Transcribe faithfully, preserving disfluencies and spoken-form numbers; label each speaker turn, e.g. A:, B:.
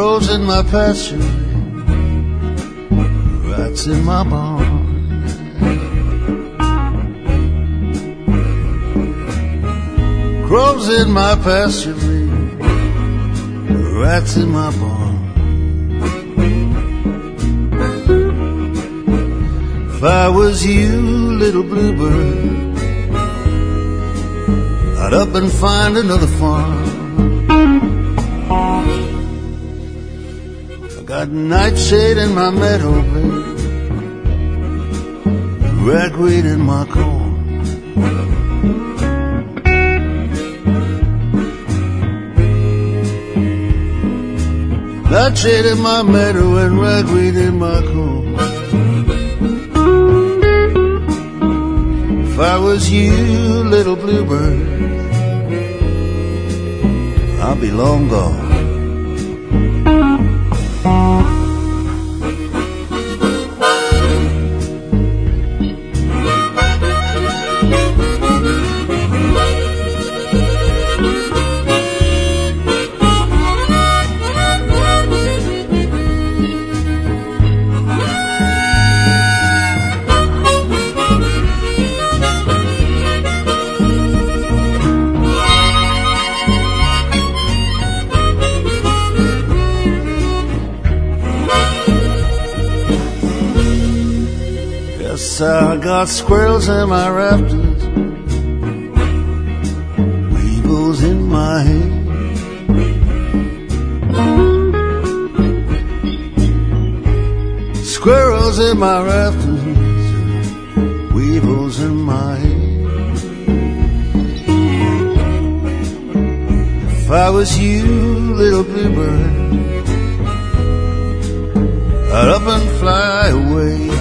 A: crows in my pasture, rats in my barn. Crows in my pasture, rats in my barn. If I was you, little bluebird, I'd up and find another farm. I got nightshade in my meadow, babe, ragweed in my corn. Nightshade in my meadow and ragweed in my corn. If I was you, little bluebird, I'll be long gone. I got squirrels in my rafters, weevils in my hay. Squirrels in my rafters, weevils in my hay. If I was you, little bluebird, I'd up and fly away.